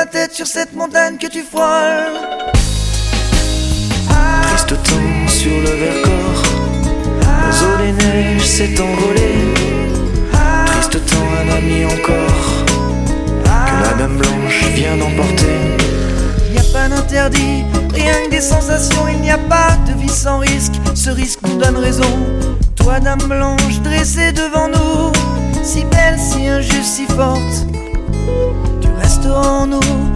ta tête sur cette montagne que tu frôles. Triste temps sur le Vercors, l'oiseau des neiges s'est envolé. Triste temps, un ami encore, que la dame blanche vient d'emporter. Il n'y a pas d'interdit, rien que des sensations. Il n'y a pas de vie sans risque, ce risque nous donne raison. Toi, dame blanche, dressée devant nous, si belle, si injuste, si forte, tu resteras en nous.